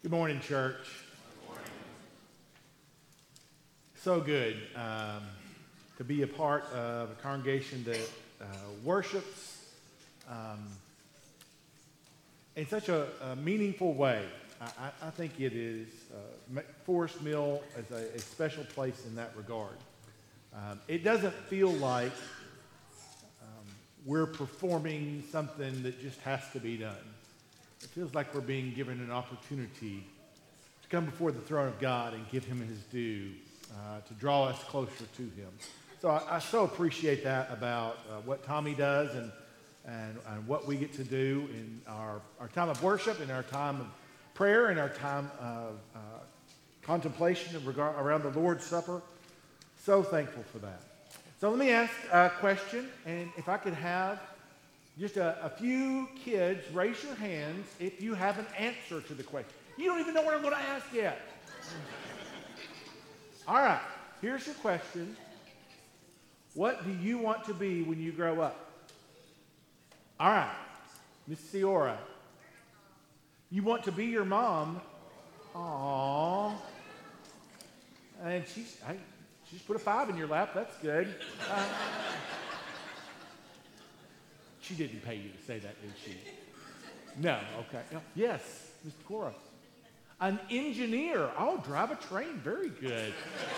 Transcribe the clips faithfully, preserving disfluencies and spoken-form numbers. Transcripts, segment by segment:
Good morning, church. Good morning. So good um, to be a part of a congregation that uh, worships um, in such a, a meaningful way. I, I, I think it is, uh, Forest Mill is a, a special place in that regard. Um, it doesn't feel like um, we're performing something that just has to be done. It feels like we're being given an opportunity to come before the throne of God and give him his due, uh, to draw us closer to him. So I, I so appreciate that about uh, what Tommy does and, and and what we get to do in our, our time of worship, in our time of prayer, in our time of uh, contemplation in regard, around the Lord's Supper. So thankful for that. So let me ask a question, and if I could have just a, a few kids raise your hands if you have an answer to the question. You don't even know what I'm going to ask yet. All right, here's your question. What do you want to be when you grow up? All right, Miss Ciora. You want to be your mom? Aww. And she's, hey, she's put a five in your lap. That's good. Uh, She didn't pay you to say that, did she? No, okay. Yes, Mister Cora. An engineer. Oh, drive a train. Very good.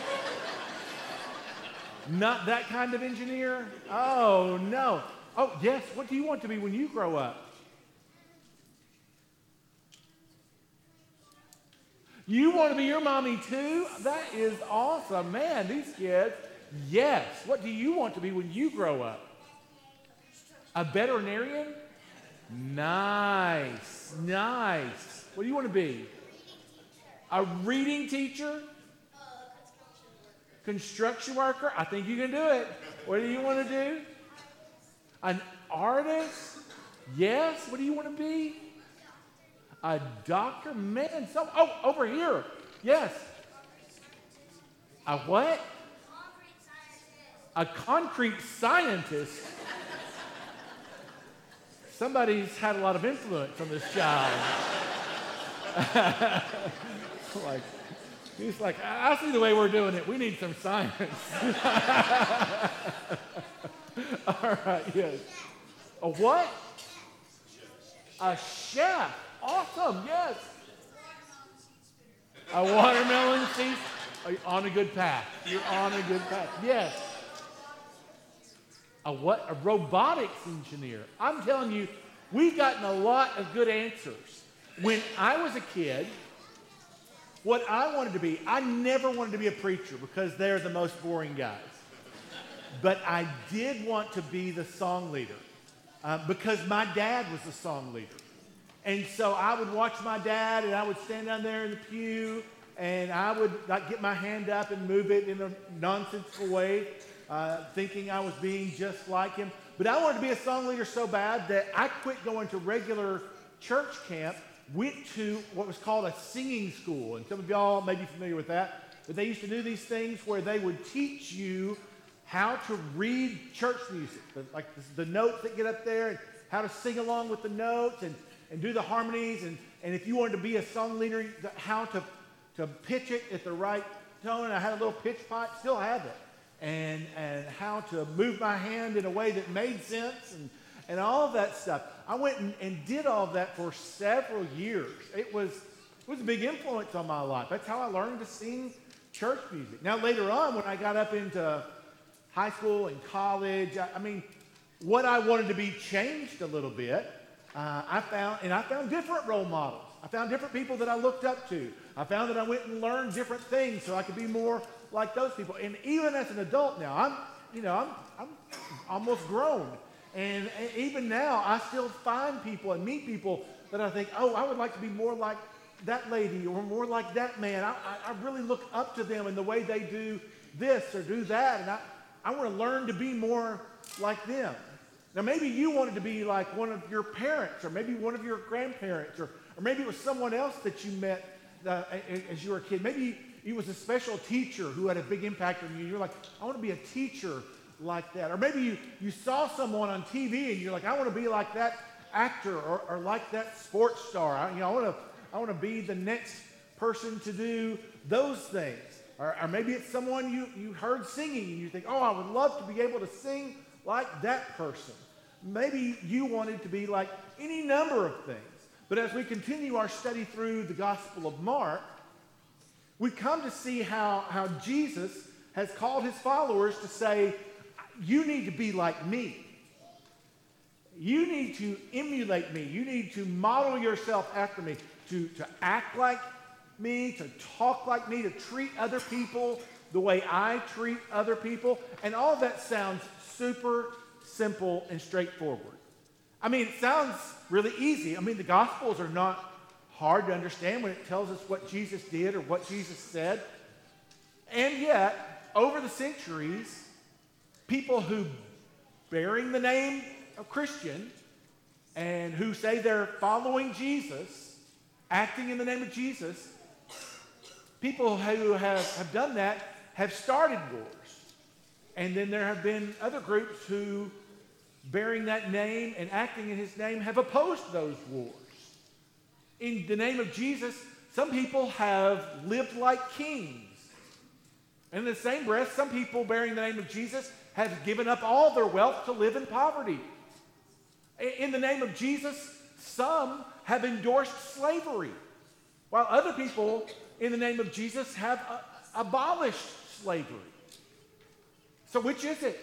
Not that kind of engineer? Oh, no. Oh, yes. What do you want to be when you grow up? You want to be your mommy too? That is awesome. Man, these kids. Yes. What do you want to be when you grow up? A veterinarian? Nice, nice. What do you want to be? A reading teacher? Uh, construction worker. Construction worker? I think you can do it. What do you want to do? An artist? Yes. What do you want to be? A doctor? Man, so, oh, over here. Yes. A what? A concrete scientist. Somebody's had a lot of influence on this child. like, he's like, I see the way we're doing it. We need some science. All right, yes. A what? A chef. Awesome, yes. A watermelon seed. Are you on a good path? You're on a good path. Yes. A what? A robotics engineer. I'm telling you, we've gotten a lot of good answers. When I was a kid, what I wanted to be, I never wanted to be a preacher because they're the most boring guys. But I did want to be the song leader uh, because my dad was the song leader. And so I would watch my dad, and I would stand down there in the pew, and I would like, get my hand up and move it in a nonsensical way. Uh, thinking I was being just like him. But I wanted to be a song leader so bad that I quit going to regular church camp, went to what was called a singing school. And some of y'all may be familiar with that. But they used to do these things where they would teach you how to read church music, like the, the notes that get up there, and how to sing along with the notes and, and do the harmonies. And, and if you wanted to be a song leader, how to, to pitch it at the right tone. And I had a little pitch pipe, still have it. And and how to move my hand in a way that made sense and, and all of that stuff. I went and, and did all of that for several years. It was, it was a big influence on my life. That's how I learned to sing church music. Now, later on, when I got up into high school and college, I, I mean, what I wanted to be changed a little bit. Uh, I found, and I found different role models. I found different people that I looked up to. I found that I went and learned different things so I could be more like those people. And even as an adult now, I'm, you know, I'm, I'm almost grown. And, and even now, I still find people and meet people that I think, oh, I would like to be more like that lady or more like that man. I, I, I really look up to them in the way they do this or do that. And I, I want to learn to be more like them. Now, maybe you wanted to be like one of your parents or maybe one of your grandparents or, or maybe it was someone else that you met uh, as you were a kid. Maybe it was a special teacher who had a big impact on you. You're like, I want to be a teacher like that. Or maybe you, you saw someone on T V and you're like, I want to be like that actor or, or like that sports star. I, you know, I want to I want to be the next person to do those things. Or, or maybe it's someone you, you heard singing and you think, oh, I would love to be able to sing like that person. Maybe you wanted to be like any number of things. But as we continue our study through the Gospel of Mark, we come to see how, how Jesus has called his followers to say, you need to be like me. You need to emulate me. You need to model yourself after me, to, to act like me, to talk like me, to treat other people the way I treat other people. And all of that sounds super simple and straightforward. I mean, it sounds really easy. I mean, the Gospels are not hard to understand when it tells us what Jesus did or what Jesus said. And yet, over the centuries, people who bearing the name of Christian and who say they're following Jesus, acting in the name of Jesus, people who have, have done that have started wars. And then there have been other groups who, bearing that name and acting in his name, have opposed those wars. In the name of Jesus, some people have lived like kings. And in the same breath, some people bearing the name of Jesus have given up all their wealth to live in poverty. In the name of Jesus, some have endorsed slavery, while other people in the name of Jesus have uh, abolished slavery. So which is it?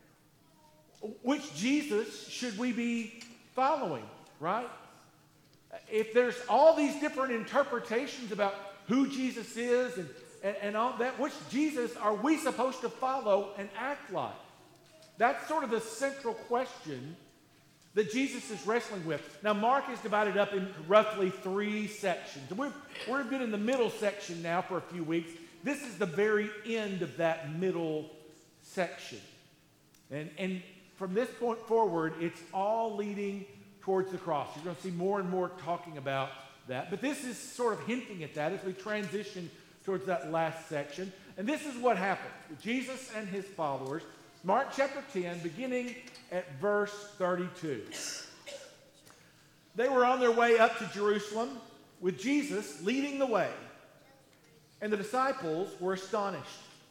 Which Jesus should we be following, right? If there's all these different interpretations about who Jesus is and, and, and all that, which Jesus are we supposed to follow and act like? That's sort of the central question that Jesus is wrestling with. Now, Mark is divided up into roughly three sections. We've, we've been in the middle section now for a few weeks. This is the very end of that middle section. And, and from this point forward, it's all leading towards the cross. You're going to see more and more talking about that. But this is sort of hinting at that as we transition towards that last section. And this is what happened with Jesus and his followers. Mark chapter ten, beginning at verse thirty-two. They were on their way up to Jerusalem with Jesus leading the way, and the disciples were astonished,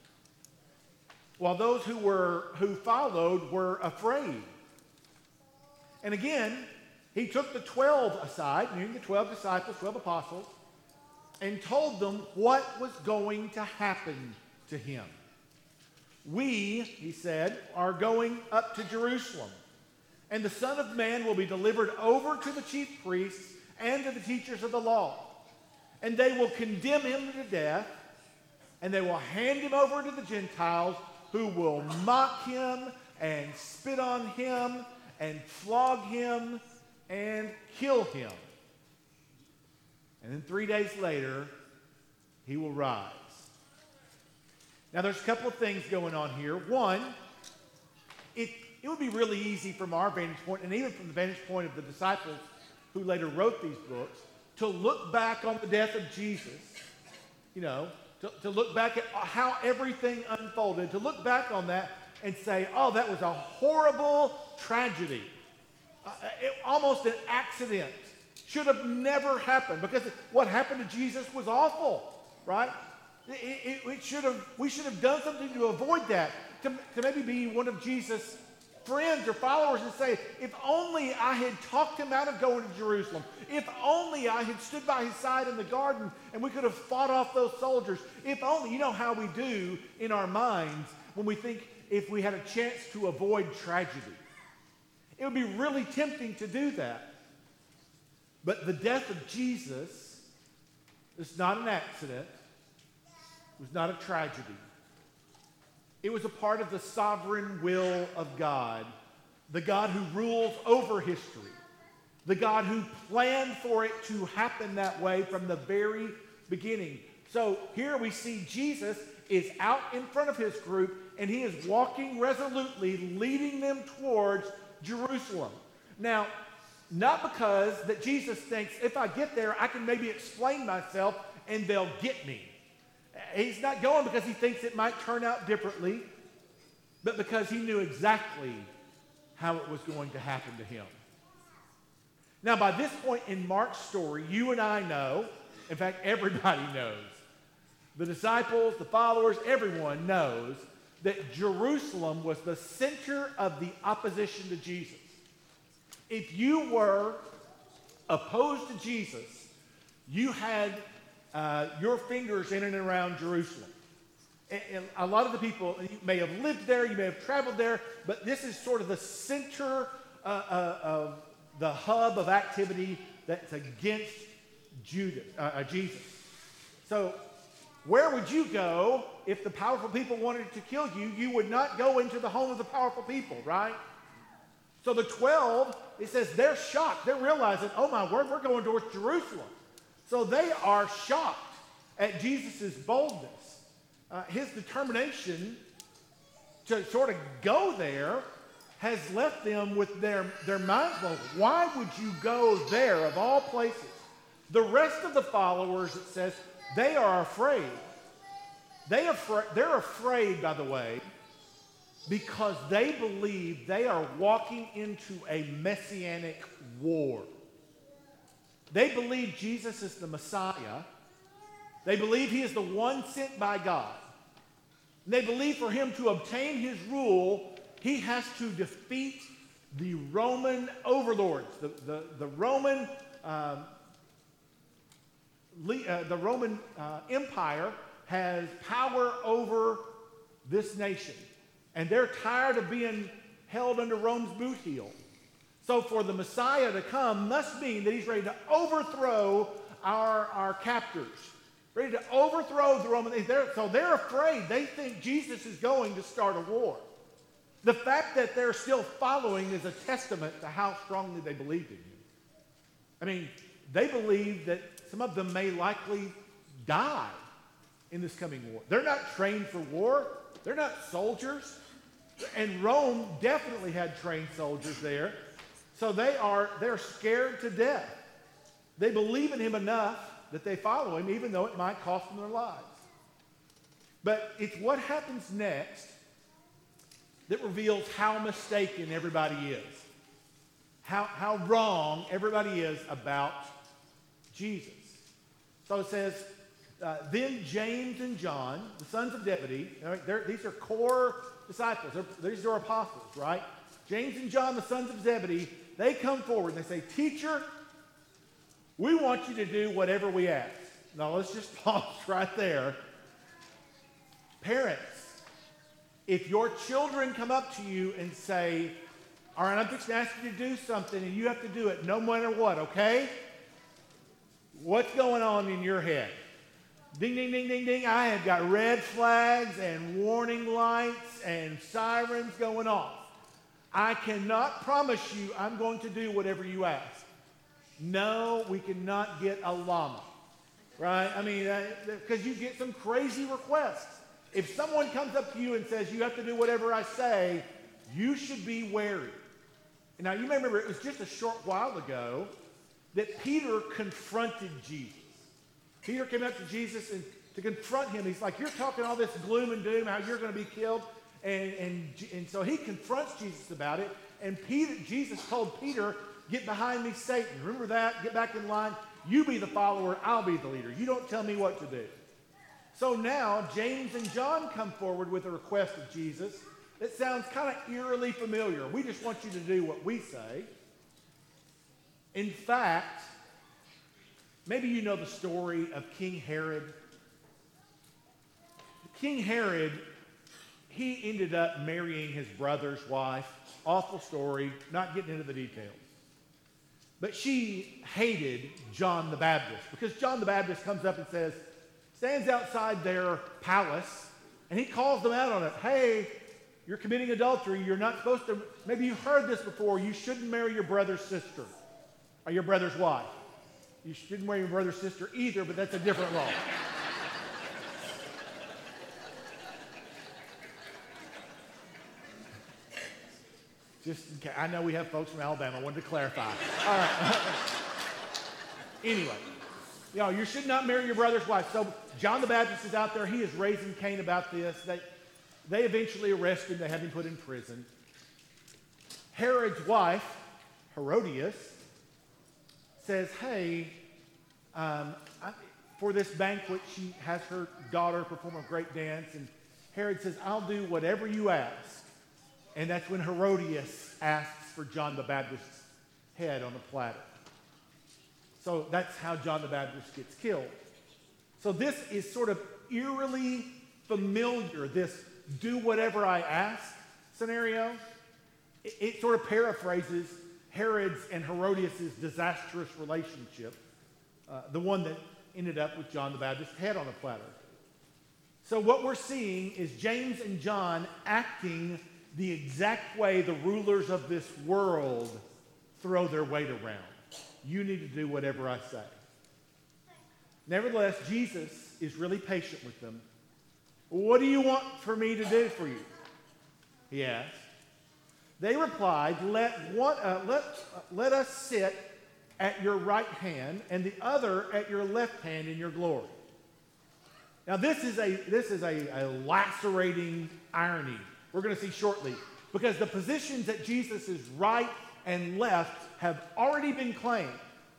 while those who were who followed were afraid. And again, he took the twelve aside, meaning the twelve disciples, twelve apostles, and told them what was going to happen to him. We, he said, are going up to Jerusalem, and the Son of Man will be delivered over to the chief priests and to the teachers of the law, and they will condemn him to death, and they will hand him over to the Gentiles, who will mock him and spit on him and flog him and kill him. And then three days later, he will rise. Now, there's a couple of things going on here. One, it, it would be really easy from our vantage point, and even from the vantage point of the disciples who later wrote these books, to look back on the death of Jesus, you know, to, to look back at how everything unfolded, to look back on that and say, oh, that was a horrible tragedy. Uh, it, almost an accident. Should have never happened, because what happened to Jesus was awful, right? It, it, it should have, we should have done something to avoid that, to, to maybe be one of Jesus' friends or followers and say, if only I had talked him out of going to Jerusalem. If only I had stood by his side in the garden and we could have fought off those soldiers. If only, you know how we do in our minds when we think if we had a chance to avoid tragedy. It would be really tempting to do that. But the death of Jesus is not an accident. It was not a tragedy. It was a part of the sovereign will of God, the God who rules over history, the God who planned for it to happen that way from the very beginning. So here we see Jesus is out in front of his group, and he is walking resolutely, leading them towards Jerusalem. Now, not because that Jesus thinks, if I get there, I can maybe explain myself and they'll get me. He's not going because he thinks it might turn out differently, but because he knew exactly how it was going to happen to him. Now, by this point in Mark's story, you and I know, in fact, everybody knows, the disciples, the followers, everyone knows that Jerusalem was the center of the opposition to Jesus. If you were opposed to Jesus, you had uh, your fingers in and around Jerusalem. And, and a lot of the people, you may have lived there, you may have traveled there, but this is sort of the center uh, uh, of the hub of activity that's against Judas, uh, uh, Jesus. So where would you go if the powerful people wanted to kill you? You would not go into the home of the powerful people, right? So the twelve, it says they're shocked. They're realizing, oh my word, we're going towards Jerusalem. So they are shocked at Jesus' boldness, uh, his determination to sort of go there has left them with their, their minds blown. Why would you go there of all places? The rest of the followers, it says, they are afraid. They are they're afraid, by the way, because they believe they are walking into a messianic war. They believe Jesus is the Messiah. They believe he is the one sent by God. And they believe for him to obtain his rule, he has to defeat the Roman overlords, the, the, the Roman, um, le- uh, the Roman uh, Empire has power over this nation. And they're tired of being held under Rome's boot heel. So for the Messiah to come must mean that he's ready to overthrow our, our captors, ready to overthrow the Roman. They're, so they're afraid. They think Jesus is going to start a war. The fact that they're still following is a testament to how strongly they believed in him. I mean, they believe that some of them may likely die in this coming war. They're not trained for war. They're not soldiers. And Rome definitely had trained soldiers there. So they are, they're scared to death. They believe in him enough that they follow him, even though it might cost them their lives. But it's what happens next that reveals how mistaken everybody is. How, how wrong everybody is about Jesus. So it says, uh, then James and John, the sons of Zebedee, right, these are core disciples. They're, these are apostles, right? James and John, the sons of Zebedee, they come forward and they say, "Teacher, we want you to do whatever we ask." Now let's just pause right there. Parents, if your children come up to you and say, "All right, I'm just asking you to do something and you have to do it no matter what, okay?" What's going on in your head? Ding, ding, ding, ding, ding. I have got red flags and warning lights and sirens going off. I cannot promise you I'm going to do whatever you ask. No, we cannot get a llama, right? I mean, because uh, you get some crazy requests. If someone comes up to you and says, "You have to do whatever I say," you should be wary. Now, you may remember it was just a short while ago that Peter confronted Jesus. Peter came up to Jesus and to confront him. He's like, "You're talking all this gloom and doom, how you're going to be killed." And, and, and so he confronts Jesus about it. And Peter, Jesus told Peter, "Get behind me, Satan." Remember that? Get back in line. You be the follower. I'll be the leader. You don't tell me what to do. So now James and John come forward with a request of Jesus that sounds kind of eerily familiar. We just want you to do what we say. In fact, maybe you know the story of King Herod. King Herod, he ended up marrying his brother's wife. Awful story, not getting into the details. But she hated John the Baptist because John the Baptist comes up and says, stands outside their palace, and he calls them out on it. "Hey, you're committing adultery. You're not supposed to, maybe you've heard this before, you shouldn't marry your brother's sister or your brother's wife. You shouldn't marry your brother's sister either, but that's a different law." Just in case, I know we have folks from Alabama. I wanted to clarify. All right. Anyway, you know, you should not marry your brother's wife. So John the Baptist is out there. He is raising Cain about this. They, they eventually arrest him. They have him put in prison. Herod's wife, Herodias, says, hey, um, I, for this banquet, she has her daughter perform a great dance, and Herod says, I'll do whatever you ask. And that's when Herodias asks for John the Baptist's head on a platter. So that's how John the Baptist gets killed. So this is sort of eerily familiar, this do whatever I ask scenario. It, it sort of paraphrases Herod's and Herodias' disastrous relationship, uh, the one that ended up with John the Baptist's head on a platter. So what we're seeing is James and John acting the exact way the rulers of this world throw their weight around. You need to do whatever I say. Nevertheless, Jesus is really patient with them. What do you want for me to do for you? He asked. They replied, let, one, uh, let, uh, let us sit at your right hand and the other at your left hand in your glory. Now this is a, this is a, a lacerating irony we're going to see shortly, because the positions at Jesus' right and left have already been claimed.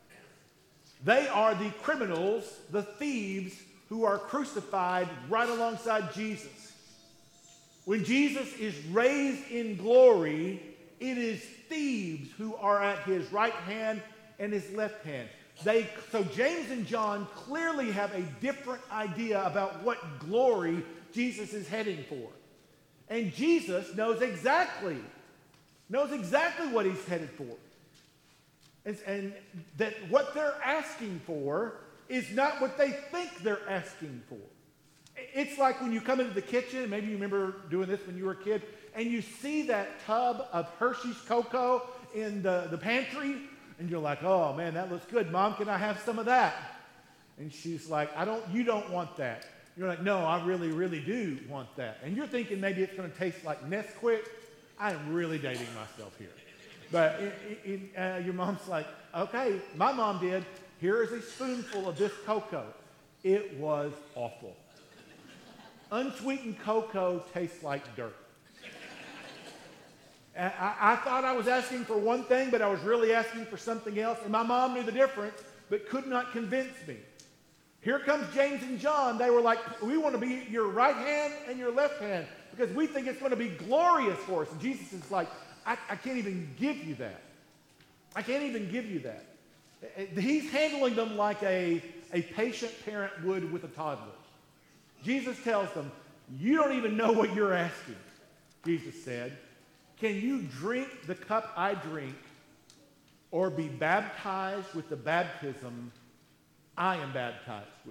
They are the criminals, the thieves, who are crucified right alongside Jesus. When Jesus is raised in glory, it is thieves who are at his right hand and his left hand. They, so James and John clearly have a different idea about what glory Jesus is heading for. And Jesus knows exactly, knows exactly what he's headed for. And, and that what they're asking for is not what they think they're asking for. It's like when you come into the kitchen, maybe you remember doing this when you were a kid, and you see that tub of Hershey's cocoa in the, the pantry, and you're like, oh man, that looks good. Mom, can I have some of that? And she's like, I don't, you don't want that. You're like, no, I really, really do want that. And you're thinking maybe it's going to taste like Nesquik. I am really dating myself here. But it, it, uh, your mom's like, okay, my mom did. Here is a spoonful of this cocoa. It was awful. Unsweetened cocoa tastes like dirt. And I, I thought I was asking for one thing, but I was really asking for something else. And my mom knew the difference, but could not convince me. Here comes James and John. They were like, we want to be your right hand and your left hand because we think it's going to be glorious for us. And Jesus is like, I, I can't even give you that. I can't even give you that. He's handling them like a, a patient parent would with a toddler. Jesus tells them, you don't even know what you're asking. Jesus said, can you drink the cup I drink or be baptized with the baptism I am baptized with?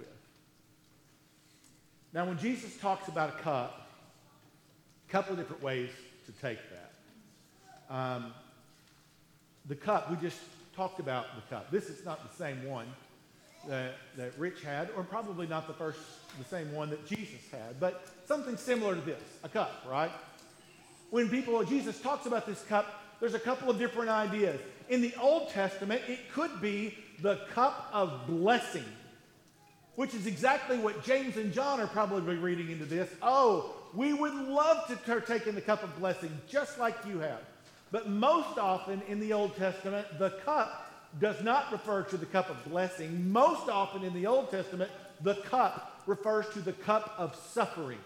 Now, when Jesus talks about a cup, a couple of different ways to take that. Um, the cup, we just talked about the cup. This is not the same one that, that Rich had, or probably not the first, the same one that Jesus had, but something similar to this, a cup, right? When people, Jesus talks about this cup, there's a couple of different ideas. In the Old Testament, it could be the cup of blessing, which is exactly what James and John are probably reading into this. Oh, we would love to partake in the cup of blessing, just like you have. But most often in the Old Testament, the cup does not refer to the cup of blessing. Most often in the Old Testament, the cup refers to the cup of suffering.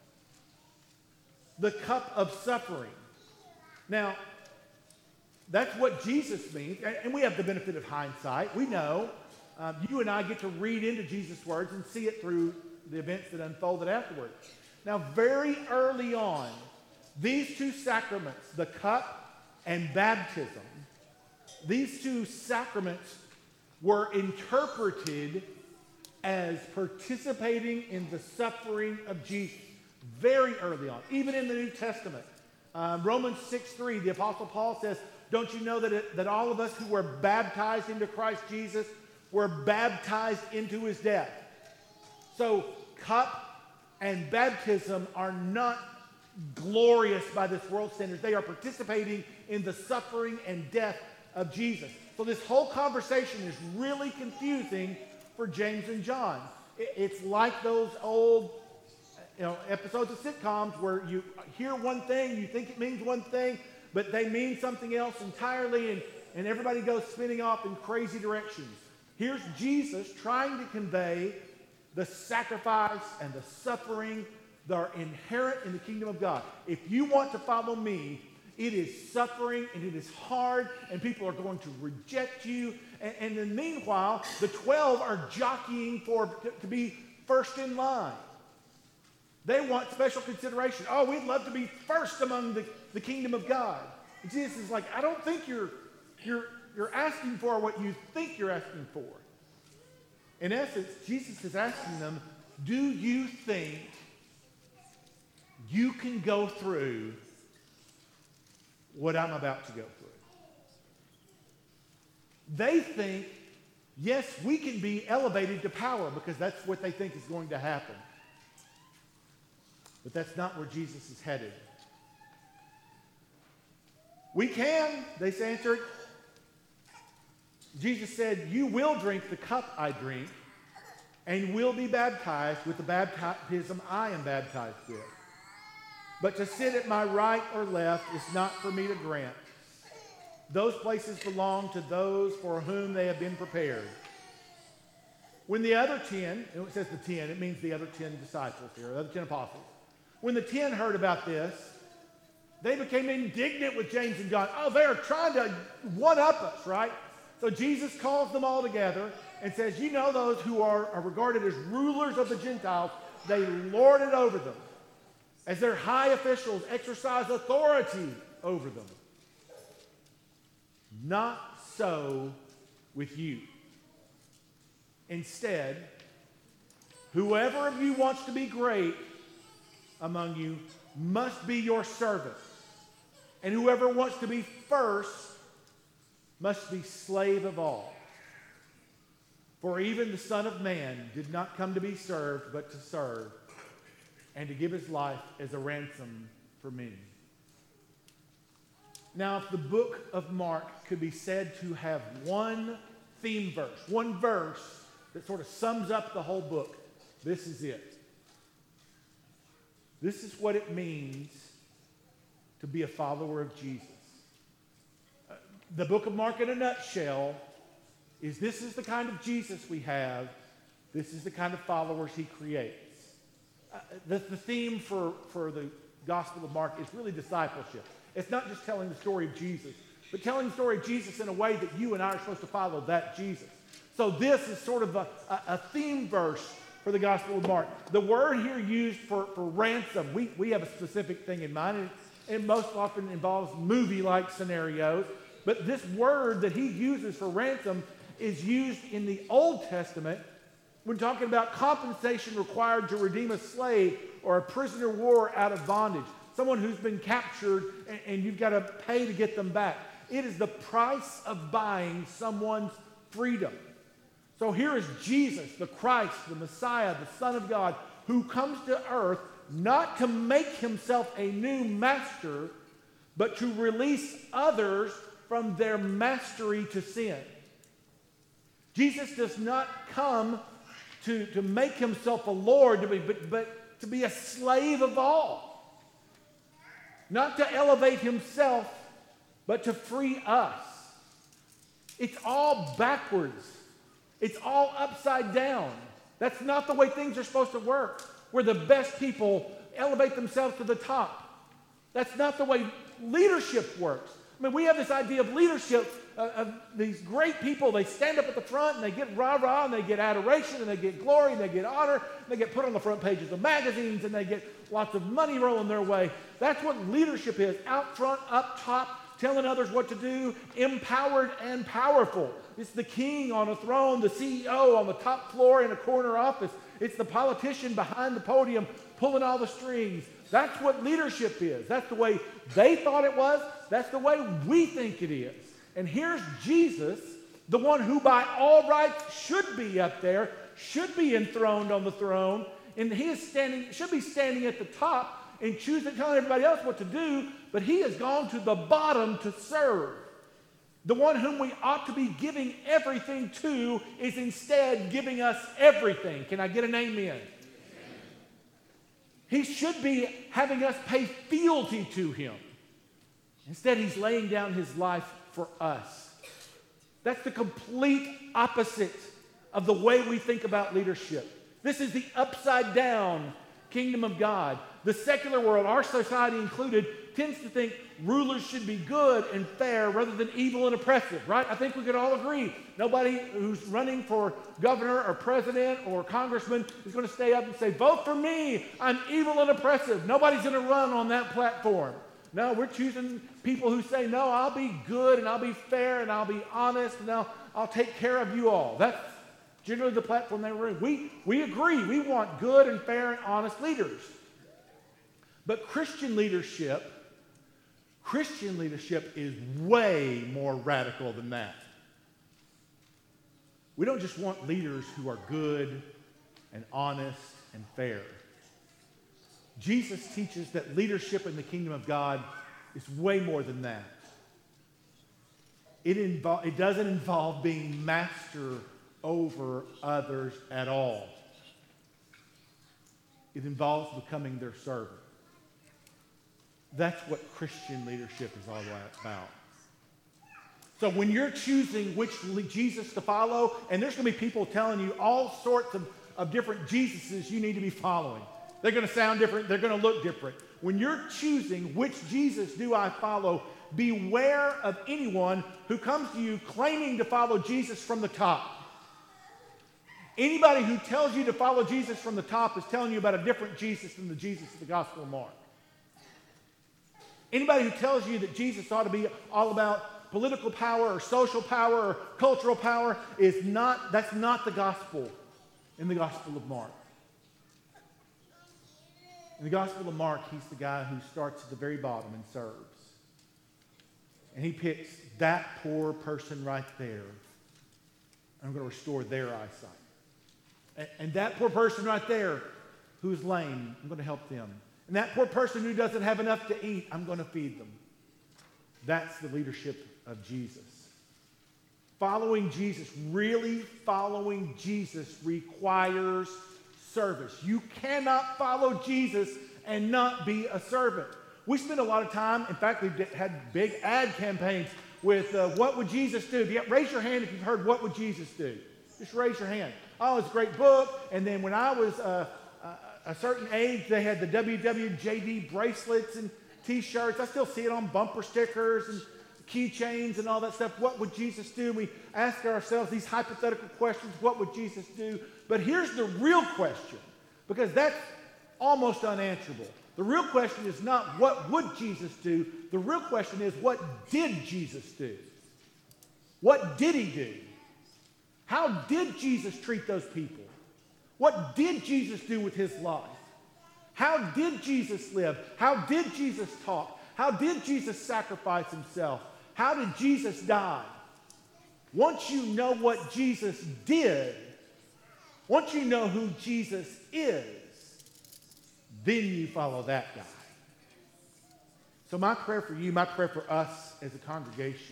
The cup of suffering. Now, that's what Jesus means, and we have the benefit of hindsight. We know, um, you and I get to read into Jesus' words and see it through the events that unfolded afterwards. Now, very early on, these two sacraments, the cup and baptism, these two sacraments were interpreted as participating in the suffering of Jesus very early on, even in the New Testament. Um, Romans six three, the Apostle Paul says, don't you know that, it, that all of us who were baptized into Christ Jesus were baptized into his death? So cup and baptism are not glorious by this world standards. They are participating in the suffering and death of Jesus. So this whole conversation is really confusing for James and John. It, it's like those old you know, episodes of sitcoms where you hear one thing, you think it means one thing, but they mean something else entirely, and and everybody goes spinning off in crazy directions. Here's Jesus trying to convey the sacrifice and the suffering that are inherent in the kingdom of God. If you want to follow me, it is suffering and it is hard, and people are going to reject you. And, and then meanwhile, the twelve are jockeying for to, to be first in line. They want special consideration. Oh, we'd love to be first among the, the kingdom of God. And Jesus is like, I don't think you're, you're, you're asking for what you think you're asking for. In essence, Jesus is asking them, do you think you can go through what I'm about to go through? They think, yes, we can be elevated to power because that's what they think is going to happen. But that's not where Jesus is headed. We can, they answered. Jesus said, you will drink the cup I drink and will be baptized with the baptism I am baptized with. But to sit at my right or left is not for me to grant. Those places belong to those for whom they have been prepared. When the other ten, and it says the ten, it means the other ten disciples here, the other ten apostles. When the ten heard about this, they became indignant with James and John. Oh, they are trying to one-up us, right? So Jesus calls them all together and says, you know those who are, are regarded as rulers of the Gentiles, they lord it over them. As their high officials exercise authority over them. Not so with you. Instead, whoever of you wants to be great among you must be your servant. And whoever wants to be first must be slave of all. For even the Son of Man did not come to be served, but to serve, and to give his life as a ransom for many. Now, if the book of Mark could be said to have one theme verse, one verse that sort of sums up the whole book, this is it. This is what it means to be a follower of Jesus. Uh, the book of Mark in a nutshell is this is the kind of Jesus we have. This is the kind of followers he creates. Uh, the, the theme for, for the Gospel of Mark is really discipleship. It's not just telling the story of Jesus, but telling the story of Jesus in a way that you and I are supposed to follow that Jesus. So this is sort of a, a, a theme verse for the Gospel of Mark. The word here used for, for ransom, we, we have a specific thing in mind, and it, it most often involves movie-like scenarios. But this word that he uses for ransom is used in the Old Testament when talking about compensation required to redeem a slave or a prisoner of war out of bondage. Someone who's been captured and, and you've got to pay to get them back. It is the price of buying someone's freedom. So here is Jesus, the Christ, the Messiah, the Son of God, who comes to earth not to make himself a new master, but to release others from their mastery to sin. Jesus does not come to, to make himself a Lord, to be, but, but to be a slave of all. Not to elevate himself, but to free us. It's all backwards. It's all upside down. That's not the way things are supposed to work, where the best people elevate themselves to the top. That's not the way leadership works. I mean, we have this idea of leadership, uh, of these great people. They stand up at the front and they get rah-rah and they get adoration and they get glory and they get honor and they get put on the front pages of magazines and they get lots of money rolling their way. That's what leadership is, out front, up top, telling others what to do, empowered and powerful. It's the king on a throne, the C E O on the top floor in a corner office. It's the politician behind the podium pulling all the strings. That's what leadership is. That's the way they thought it was. That's the way we think it is. And here's Jesus, the one who by all rights should be up there, should be enthroned on the throne, and he is standing, should be standing at the top and choosing, telling everybody else what to do, but he has gone to the bottom to serve. The one whom we ought to be giving everything to is instead giving us everything. Can I get an amen? He should be having us pay fealty to him. Instead, he's laying down his life for us. That's the complete opposite of the way we think about leadership. This is the upside down kingdom of God. The secular world, our society included, tends to think rulers should be good and fair rather than evil and oppressive, right? I think we could all agree. Nobody who's running for governor or president or congressman is going to stay up and say, vote for me, I'm evil and oppressive. Nobody's going to run on that platform. No, we're choosing people who say, no, I'll be good and I'll be fair and I'll be honest and I'll, I'll take care of you all. That's generally the platform they were in. We, we agree. We want good and fair and honest leaders. But Christian leadership, Christian leadership is way more radical than that. We don't just want leaders who are good and honest and fair. Jesus teaches that leadership in the kingdom of God is way more than that. It, invo- it doesn't involve being master over others at all. It involves becoming their servant. That's what Christian leadership is all about. So when you're choosing which Jesus to follow, and there's going to be people telling you all sorts of, of different Jesuses you need to be following. They're going to sound different. They're going to look different. When you're choosing which Jesus do I follow, beware of anyone who comes to you claiming to follow Jesus from the top. Anybody who tells you to follow Jesus from the top is telling you about a different Jesus than the Jesus of the Gospel of Mark. Anybody who tells you that Jesus ought to be all about political power or social power or cultural power is not, that's not the gospel in the Gospel of Mark. In the Gospel of Mark, he's the guy who starts at the very bottom and serves. And he picks that poor person right there. I'm going to restore their eyesight. And, and that poor person right there who's lame, I'm going to help them. And that poor person who doesn't have enough to eat, I'm going to feed them. That's the leadership of Jesus. Following Jesus, really following Jesus requires service. You cannot follow Jesus and not be a servant. We spend a lot of time, in fact, we've had big ad campaigns with uh, what would Jesus do? Yeah, raise your hand if you've heard what would Jesus do. Just raise your hand. Oh, it's a great book. And then when I was uh, a certain age, they had the W W J D bracelets and t-shirts. I still see it on bumper stickers and keychains and all that stuff. What would Jesus do? We ask ourselves these hypothetical questions. What would Jesus do? But here's the real question, because that's almost unanswerable. The real question is not what would Jesus do? The real question is what did Jesus do? What did he do? How did Jesus treat those people? What did Jesus do with his life? How did Jesus live? How did Jesus talk? How did Jesus sacrifice himself? How did Jesus die? Once you know what Jesus did, once you know who Jesus is, then you follow that guy. So my prayer for you, my prayer for us as a congregation,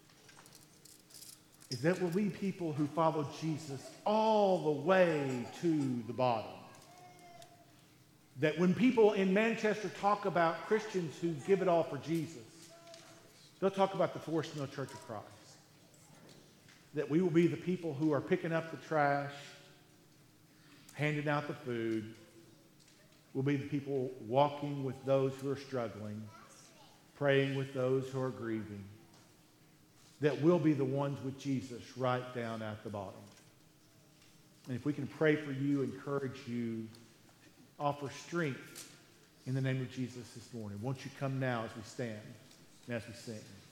is that we'll be people who follow Jesus all the way to the bottom. That when people in Manchester talk about Christians who give it all for Jesus, they'll talk about the Forest Mill Church of Christ. That we will be the people who are picking up the trash, handing out the food. We'll be the people walking with those who are struggling, praying with those who are grieving. That we'll be the ones with Jesus right down at the bottom. And if we can pray for you, encourage you, offer strength in the name of Jesus this morning, won't you come now as we stand and as we sing?